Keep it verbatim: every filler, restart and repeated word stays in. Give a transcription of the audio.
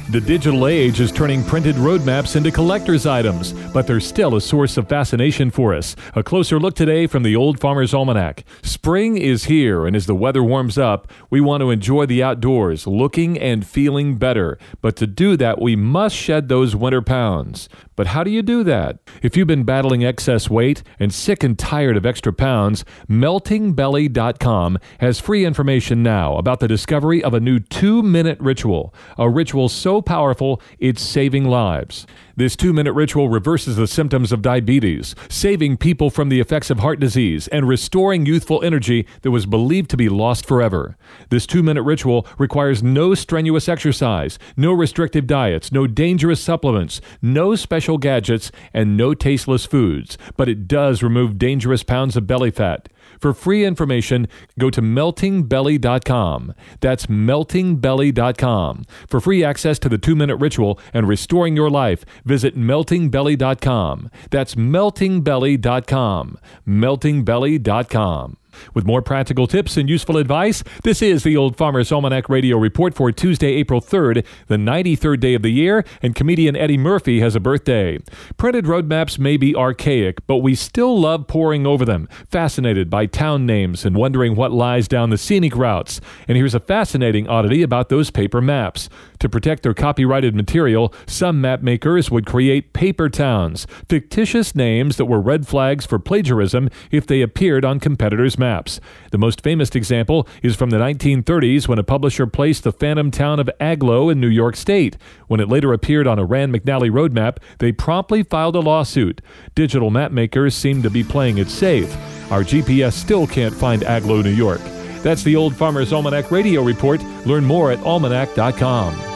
The digital age is turning printed road maps into collector's items, but they're still a source of fascination for us. A closer look today from the Old Farmer's Almanac. Spring is here, and as the weather warms up, we want to enjoy the outdoors, looking and feeling better. But to do that, we must shed those winter pounds. But how do you do that? If you've been battling excess weight and sick and tired of extra pounds, melting belly dot com has free information now about the discovery of a new two-minute ritual, a ritual so powerful it's saving lives. This two-minute ritual reverses the symptoms of diabetes, saving people from the effects of heart disease and restoring youthful energy that was believed to be lost forever. This two-minute ritual requires no strenuous exercise, no restrictive diets, no dangerous supplements, no special gadgets, and no tasteless foods, but it does remove dangerous pounds of belly fat. For free information, go to melting belly dot com. That's melting belly dot com. For free access to the two-minute ritual and restoring your life, visit melting belly dot com. That's melting belly dot com. melting belly dot com. With more practical tips and useful advice, this is the Old Farmer's Almanac Radio Report for Tuesday, April third, the ninety-third day of the year, and comedian Eddie Murphy has a birthday. Printed road maps may be archaic, but we still love poring over them, fascinated by town names and wondering what lies down the scenic routes. And here's a fascinating oddity about those paper maps. To protect their copyrighted material, some map makers would create paper towns, fictitious names that were red flags for plagiarism if they appeared on competitors' maps. The most famous example is from the nineteen thirties when a publisher placed the phantom town of Agloe in New York State. When it later appeared on a Rand McNally road map, they promptly filed a lawsuit. Digital map makers seem to be playing it safe. Our G P S still can't find Agloe, New York. That's the Old Farmer's Almanac Radio Report. Learn more at almanac dot com.